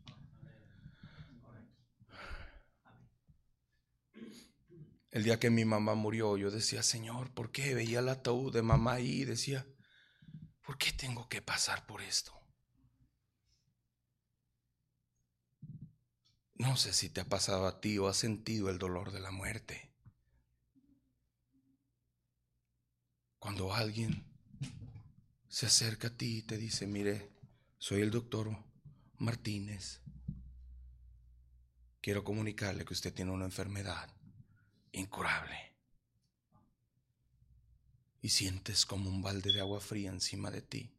El día que mi mamá murió, yo decía, Señor, ¿por qué? Veía el ataúd de mamá ahí y decía, ¿por qué tengo que pasar por esto? No sé si te ha pasado a ti o has sentido el dolor de la muerte. Cuando alguien se acerca a ti y te dice, mire, soy el doctor Martínez. Quiero comunicarle que usted tiene una enfermedad incurable. Y sientes como un balde de agua fría encima de ti.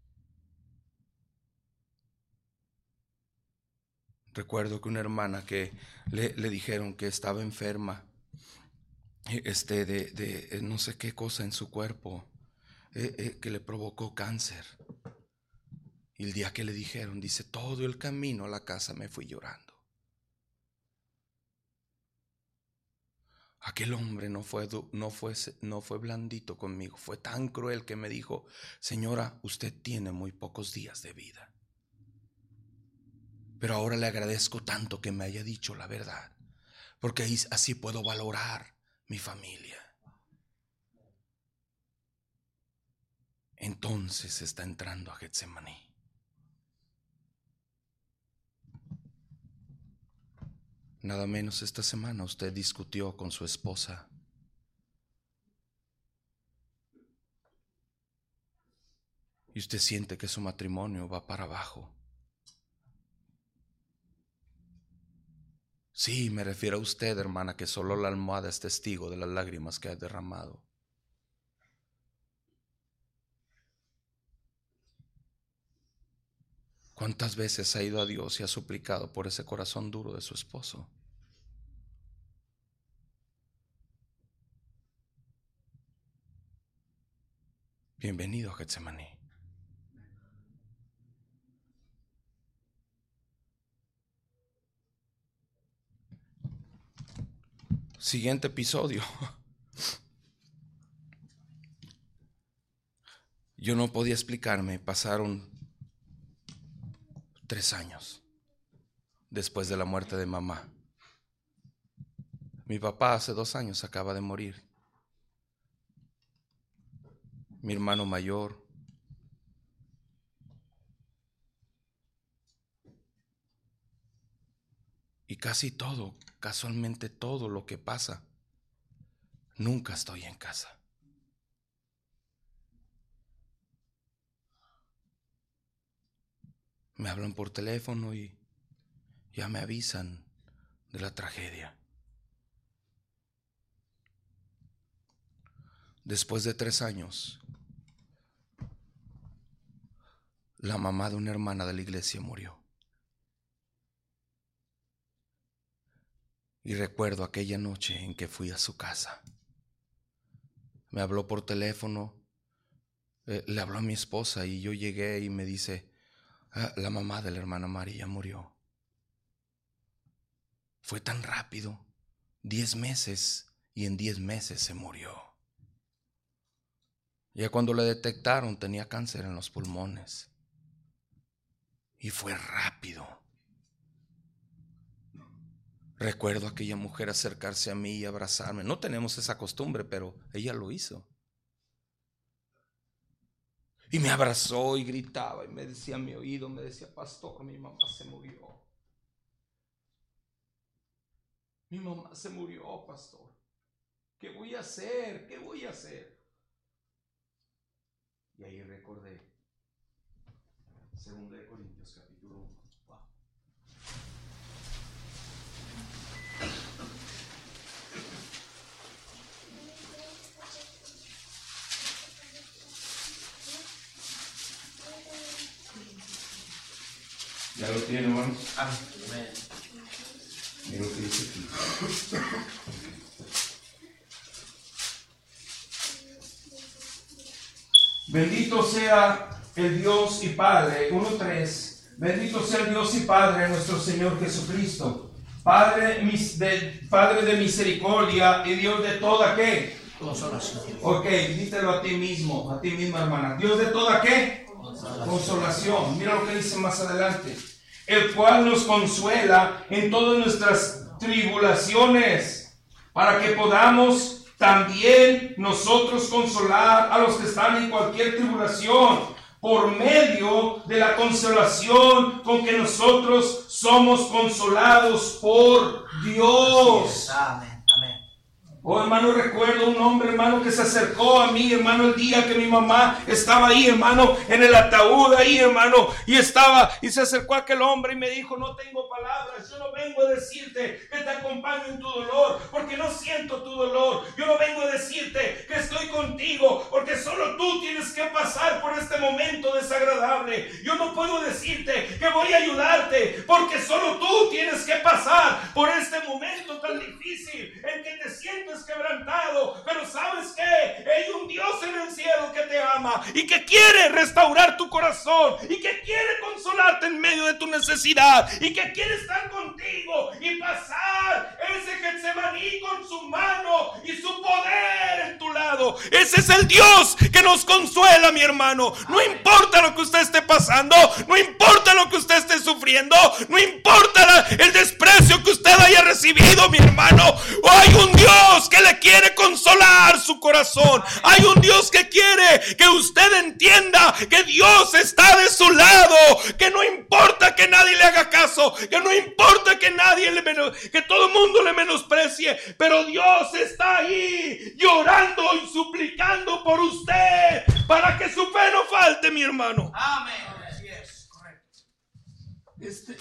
Recuerdo que una hermana que le, le dijeron que estaba enferma este, de, de no sé qué cosa en su cuerpo, eh, eh, que le provocó cáncer. Y el día que le dijeron, dice, todo el camino a la casa me fui llorando. Aquel hombre no fue, no fue, no fue blandito conmigo, fue tan cruel que me dijo, señora, usted tiene muy pocos días de vida. Pero ahora le agradezco tanto que me haya dicho la verdad, porque así puedo valorar mi familia. entonces está entrando a Getsemaní. Nada menos esta semana usted discutió con su esposa. Y usted siente que su matrimonio va para abajo. Sí, me refiero a usted, hermana, que solo la almohada es testigo de las lágrimas que ha derramado. ¿Cuántas veces ha ido a Dios y ha suplicado por ese corazón duro de su esposo? Bienvenido a Getsemaní. Siguiente episodio. Yo no podía explicarme. Pasaron tres años después de la muerte de mamá. Mi papá hace dos años acaba de morir. Mi hermano mayor. Y casi todo, casualmente todo lo que pasa, nunca estoy en casa. Me hablan por teléfono y ya me avisan de la tragedia. Después de tres años, la mamá de una hermana de la iglesia murió. Y recuerdo aquella noche en que fui a su casa. Me habló por teléfono, eh, le habló a mi esposa y yo llegué y me dice, ah, la mamá de la hermana María murió. Fue tan rápido, diez meses, y en diez meses se murió. Ya cuando le detectaron tenía cáncer en los pulmones. Y fue rápido. Recuerdo a aquella mujer acercarse a mí y abrazarme. No tenemos esa costumbre, pero ella lo hizo. Y me abrazó y gritaba y me decía a mi oído, me decía, pastor, mi mamá se murió. Mi mamá se murió, pastor. ¿Qué voy a hacer? ¿Qué voy a hacer? Y ahí recordé Segunda de Corintios capítulo uno. Wow. ¿Ya lo tiene, hermanos? Amén. Mira lo que dice aquí. Bendito sea el Dios y Padre, uno tres, bendito sea el Dios y Padre nuestro Señor Jesucristo, Padre de, Padre de misericordia y Dios de toda ¿qué? Consolación. Ok, dítelo a ti mismo, a ti misma hermana. Dios de toda ¿qué? Consolación. Consolación. Mira lo que dice más adelante. El cual nos consuela en todas nuestras tribulaciones, para que podamos también nosotros consolar a los que están en cualquier tribulación, por medio de la consolación con que nosotros somos consolados por Dios. Amén. Amén. Oh, hermano, recuerdo un hombre, hermano, que se acercó a mí, hermano, el día que mi mamá estaba ahí, hermano, en el ataúd ahí, hermano, y estaba, y se acercó aquel hombre y me dijo, no tengo palabras, yo no vengo a decirte que te acompaño en tu dolor, porque no siento tu dolor, yo no vengo a decirte que estoy contigo, porque solo tú tienes que pasar por este momento desagradable, yo no puedo decirte que voy a ayudarte, porque solo tú tienes que pasar por este momento tan difícil, en que te sientes quebrantado, pero ¿sabes qué? Hay un Dios en el cielo que te ama y que quiere restaurar tu corazón y que quiere consolarte en medio de tu necesidad y que quiere estar contigo y pasar ese Getsemaní con su mano y su poder en tu lado. Ese es el Dios que nos consuela, mi hermano. No importa lo que usted esté pasando, no importa lo que usted esté sufriendo, no importa la, el desprecio que usted haya recibido, mi hermano. Hay un Dios que le quiere consolar su corazón. Hay un Dios que quiere que usted entienda que Dios está de su lado, que no importa que nadie le haga caso, que no importa que nadie le menos, que todo el mundo le menosprecie, pero Dios está ahí llorando y suplicando por usted para que su fe no falte, mi hermano. Amén. Así es, correcto. Este,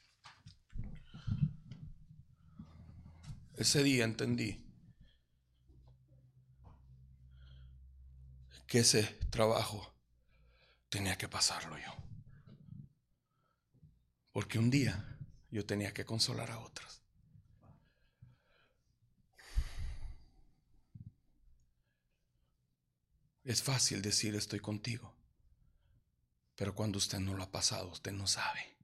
ese día entendí que ese trabajo tenía que pasarlo yo, porque un día yo tenía que consolar a otros. Es fácil decir estoy contigo, pero cuando usted no lo ha pasado, usted no sabe.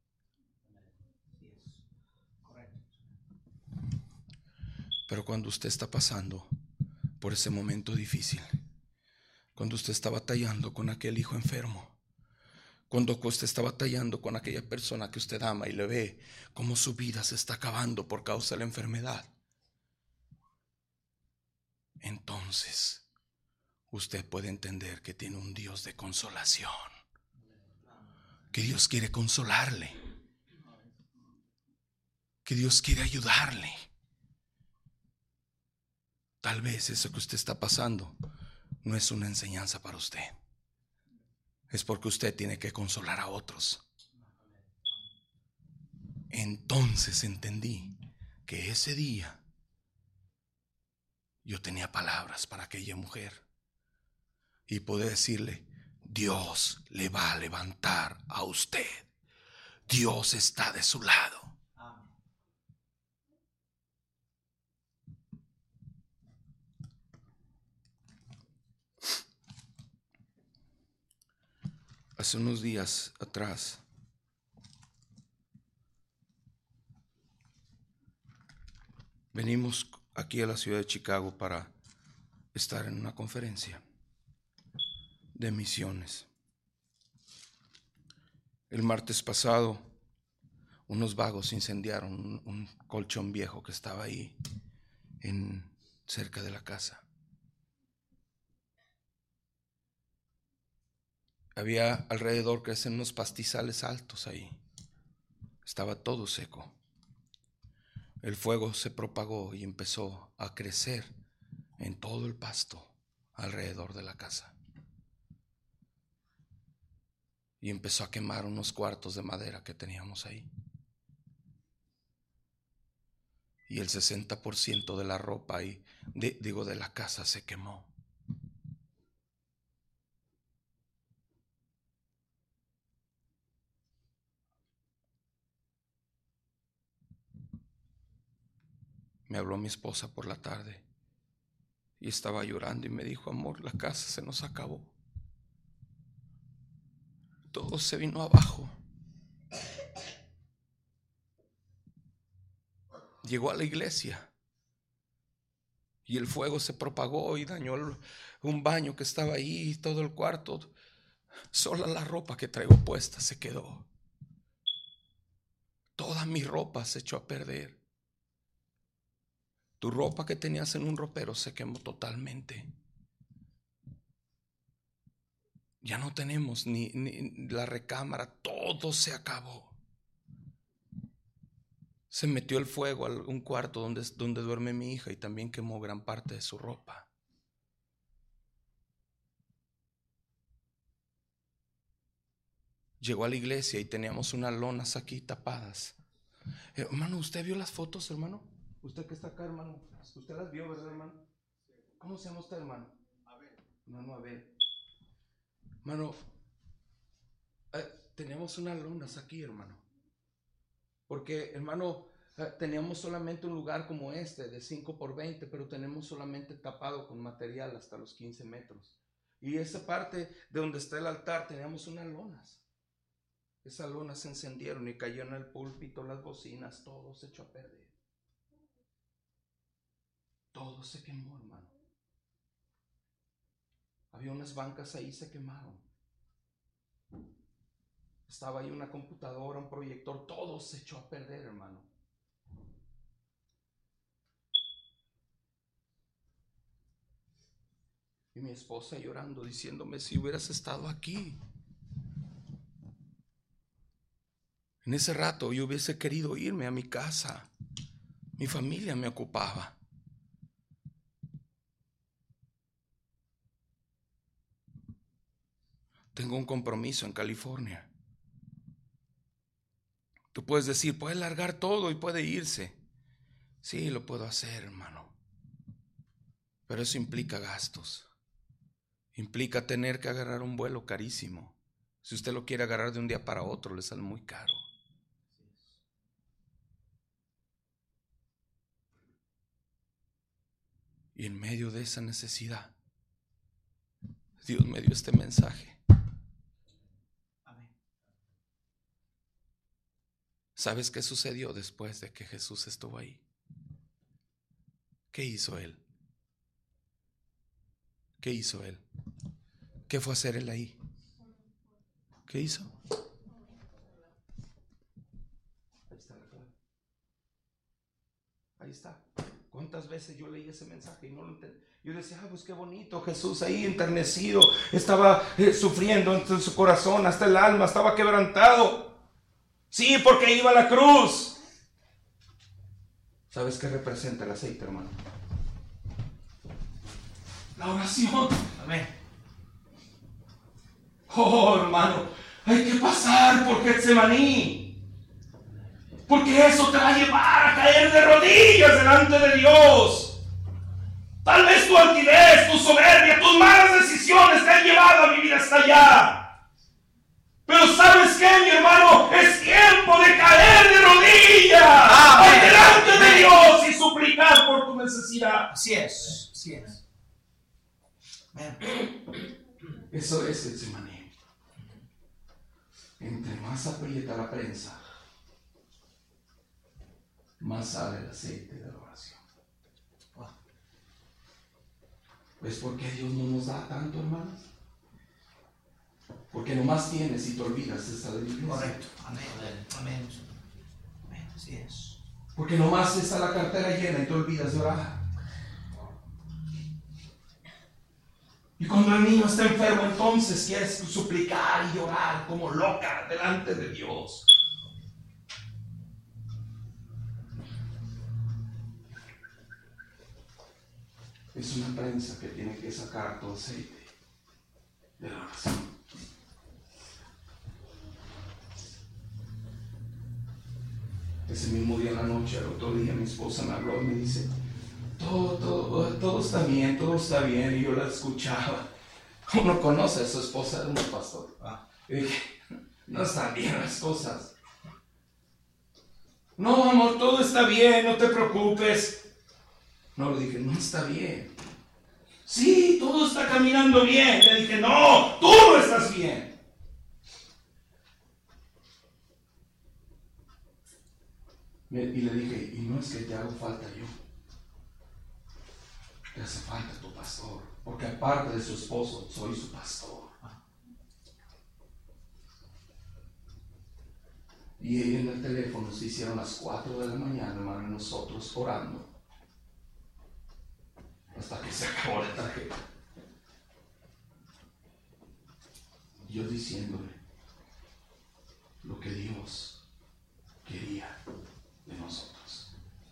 Pero cuando usted está pasando por ese momento difícil, cuando usted está batallando con aquel hijo enfermo, cuando usted está batallando con aquella persona que usted ama y le ve cómo su vida se está acabando por causa de la enfermedad, entonces usted puede entender que tiene un Dios de consolación, que Dios quiere consolarle, que Dios quiere ayudarle. Tal vez eso que usted está pasando no es una enseñanza para usted. Es porque usted tiene que consolar a otros. Entonces entendí que ese día yo tenía palabras para aquella mujer y pude decirle: Dios le va a levantar a usted. Dios está de su lado. Hace unos días atrás venimos aquí a la ciudad de Chicago para estar en una conferencia de misiones. El martes pasado unos vagos incendiaron un, un colchón viejo que estaba ahí en, cerca de la casa. Había alrededor, crecen unos pastizales altos ahí. Estaba todo seco. El fuego se propagó y empezó a crecer en todo el pasto alrededor de la casa. Y empezó a quemar unos cuartos de madera que teníamos ahí. Y el sesenta por ciento de la ropa y de, digo de la casa se quemó. Me habló mi esposa por la tarde y estaba llorando y me dijo: amor, la casa se nos acabó. Todo se vino abajo. Llegó a la iglesia y el fuego se propagó y dañó el, un baño que estaba ahí, todo el cuarto. Sola la ropa que traigo puesta se quedó. Toda mi ropa se echó a perder. Tu ropa que tenías en un ropero se quemó totalmente. Ya no tenemos ni, ni la recámara, todo se acabó. Se metió el fuego a un cuarto donde, donde duerme mi hija y también quemó gran parte de su ropa. Llegó a la iglesia y teníamos unas lonas aquí tapadas. Eh, hermano, ¿usted vio las fotos, hermano? Usted que está acá, hermano. Usted las vio, ¿verdad, hermano? ¿Cómo se llama usted, hermano? Abel. Hermano Abel. Hermano, eh, teníamos unas lonas aquí, hermano. Porque, hermano, eh, teníamos solamente un lugar como este de cinco por veinte, pero tenemos solamente tapado con material hasta los quince metros. Y esa parte de donde está el altar teníamos unas lonas. Esas lonas se encendieron y cayeron en el púlpito, las bocinas, todo se echó a perder. Todo se quemó, hermano. Había unas bancas ahí, se quemaron. Estaba ahí una computadora, un proyector, todo se echó a perder, hermano. Y mi esposa llorando, diciéndome, si hubieras estado aquí. En ese rato yo hubiese querido irme a mi casa. Mi familia me ocupaba. Tengo un compromiso en California. Tú puedes decir, puede largar todo y puede irse. Sí, lo puedo hacer, hermano. Pero eso implica gastos. Implica tener que agarrar un vuelo carísimo. Si usted lo quiere agarrar de un día para otro, le sale muy caro. Y en medio de esa necesidad, Dios me dio este mensaje. Amén. ¿Sabes qué sucedió después de que Jesús estuvo ahí? ¿Qué hizo Él? ¿Qué hizo Él? ¿Qué fue a hacer Él ahí? ¿Qué hizo? Ahí está la clave. Ahí está. ¿Cuántas veces yo leí ese mensaje y no lo entendí? Yo decía, ah, pues qué bonito, Jesús ahí enternecido, estaba eh, sufriendo en su corazón, hasta el alma, estaba quebrantado. Sí, porque iba a la cruz. ¿Sabes qué representa el aceite, hermano? La oración. Amén. Oh, hermano, hay que pasar por Getsemaní, porque eso te va a llevar a caer de rodillas delante de Dios. Tal vez tu altivez, tu soberbia, tus malas decisiones te han llevado a vivir hasta allá. Pero ¿sabes qué, mi hermano? Es tiempo de caer de rodillas Amén. delante de Amén. Dios y suplicar por tu necesidad. Así es, así es. Amén. Eso es Getsemaní. Entre más aprieta la prensa, más sale el aceite de la oración. ¿Ves por qué Dios no nos da tanto, hermanos? Porque nomás tienes y te olvidas de estar en la iglesia. Correcto. Amén. Amén. Amén. Así es. Porque nomás está la cartera llena y te olvidas de orar. Y cuando el niño está enfermo, entonces quieres suplicar y llorar como loca delante de Dios. Es una prensa que tiene que sacar tu aceite de la oración. Ese mismo día en la noche, al otro día, mi esposa me habló y me dice, todo, todo, todo está bien, todo está bien. Y yo la escuchaba. Uno conoce a su esposa de un pastor. Y dije, no están bien las cosas. No, amor, todo está bien, no te preocupes. No, le dije, no está bien. Sí, todo está caminando bien. Le dije, no, tú no estás bien. Y le dije, y no es que te hago falta yo. Te hace falta tu pastor. Porque aparte de su esposo, soy su pastor. Y ella en el teléfono se hicieron las cuatro de la mañana, hermano, nosotros orando. Hasta que se acabó la tarjeta. Yo diciéndole lo que Dios quería de nosotros.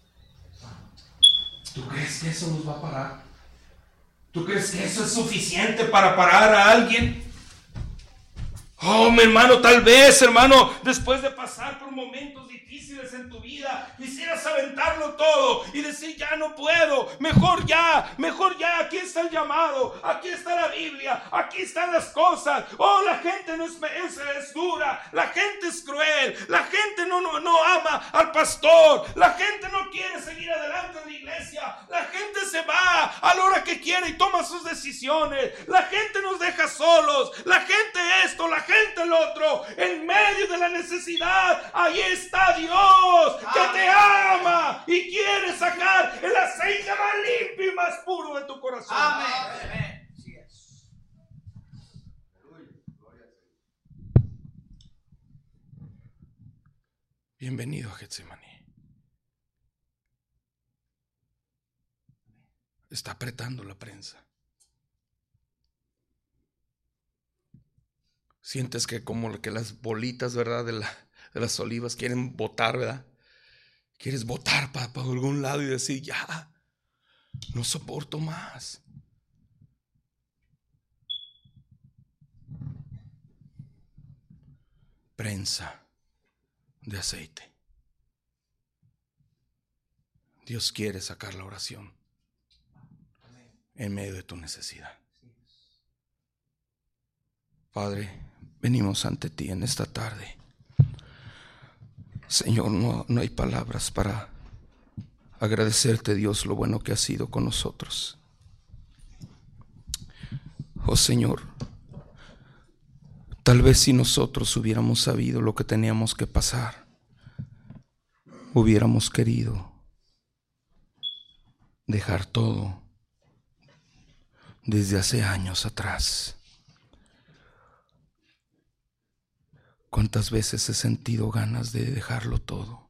¿Tú crees que eso nos va a parar? ¿Tú crees que eso es suficiente para parar a alguien? Oh, mi hermano, tal vez, hermano, después de pasar por momentos difíciles en tu vida, quisieras aventarlo todo y decir, ya no puedo, mejor ya, mejor ya, aquí está el llamado, aquí está la Biblia, aquí están las cosas. Oh, la gente no es, es, es dura, la gente es cruel, la gente no, no, no ama al pastor, la gente no quiere seguir adelante en la iglesia, la gente se va a la hora que quiere y toma sus decisiones, la gente nos deja solos, la gente esto, la gente el otro, en medio de la necesidad, ahí está Dios que te ama y quiere sacar el aceite más limpio y más puro de tu corazón. Amén. Amén. Así es. Bienvenido a Getsemaní. Está apretando la prensa. Sientes que como que las bolitas, ¿verdad? De, la, de las olivas quieren botar, ¿verdad? Quieres botar para, para algún lado y decir, ya, no soporto más. Prensa de aceite. Dios quiere sacar la oración en medio de tu necesidad. Padre, venimos ante ti en esta tarde. Señor, no, no hay palabras para agradecerte, Dios, lo bueno que has sido con nosotros. Oh Señor, tal vez si nosotros hubiéramos sabido lo que teníamos que pasar, hubiéramos querido dejar todo desde hace años atrás. ¿Cuántas veces he sentido ganas de dejarlo todo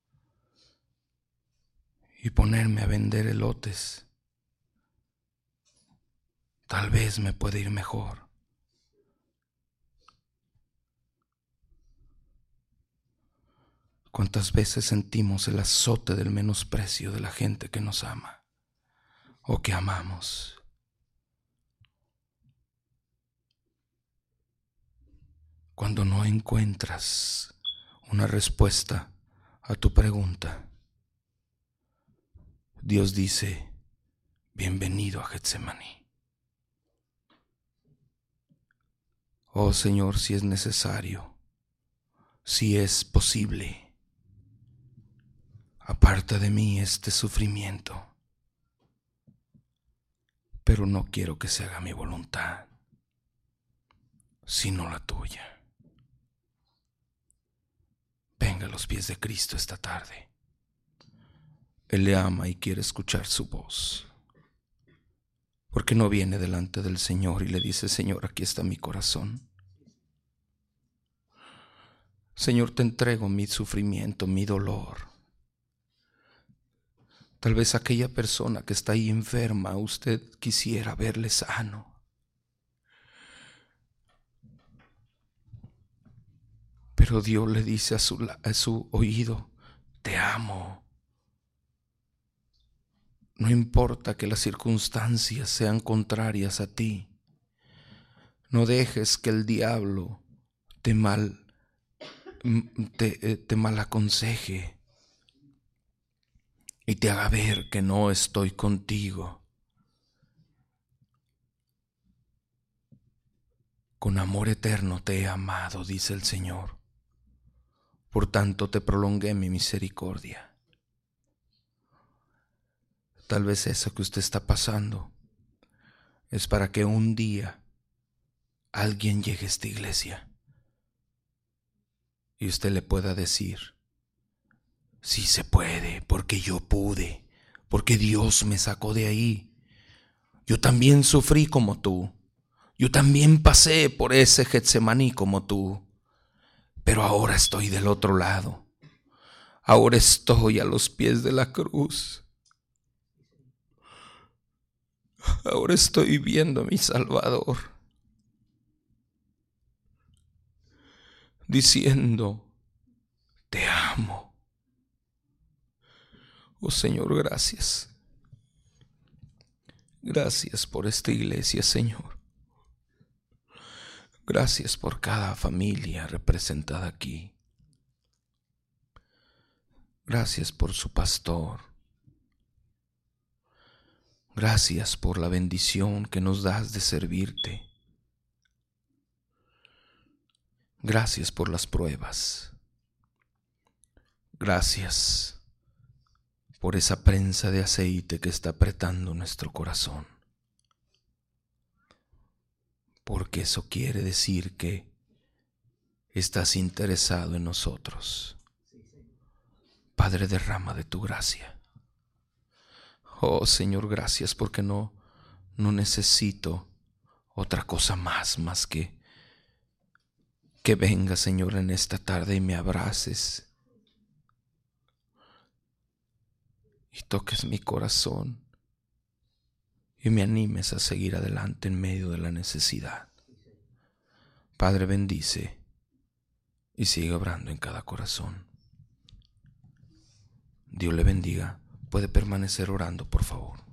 y ponerme a vender elotes? Tal vez me puede ir mejor. ¿Cuántas veces sentimos el azote del menosprecio de la gente que nos ama o que amamos? Cuando no encuentras una respuesta a tu pregunta, Dios dice, bienvenido a Getsemaní. Oh Señor, si es necesario, si es posible, aparta de mí este sufrimiento, pero no quiero que se haga mi voluntad, sino la tuya. Venga a los pies de Cristo esta tarde. Él le ama y quiere escuchar su voz. Porque no viene delante del Señor y le dice, Señor, aquí está mi corazón. Señor, te entrego mi sufrimiento, mi dolor. Tal vez aquella persona que está ahí enferma, usted quisiera verle sano. Pero Dios le dice a su, a su oído, te amo. No importa que las circunstancias sean contrarias a ti. No dejes que el diablo te mal, te, te mal aconseje y te haga ver que no estoy contigo. Con amor eterno te he amado, dice el Señor. Por tanto te prolongué mi misericordia. Tal vez eso que usted está pasando es para que un día alguien llegue a esta iglesia y usted le pueda decir, sí se puede, porque yo pude, porque Dios me sacó de ahí. Yo también sufrí como tú, yo también pasé por ese Getsemaní como tú, pero ahora estoy del otro lado, ahora estoy a los pies de la cruz. Ahora estoy viendo a mi Salvador diciendo, te amo. Oh Señor, gracias. Gracias por esta iglesia, Señor. Gracias por cada familia representada aquí. Gracias por su pastor. Gracias por la bendición que nos das de servirte. Gracias por las pruebas. Gracias por esa prensa de aceite que está apretando nuestro corazón. Porque eso quiere decir que estás interesado en nosotros. Padre, derrama de tu gracia. Oh Señor, gracias porque no, no necesito otra cosa más, más que que venga, Señor, en esta tarde y me abraces y toques mi corazón y me animes a seguir adelante en medio de la necesidad. Padre, bendice y sigue obrando en cada corazón. Dios le bendiga. Puede permanecer orando, por favor.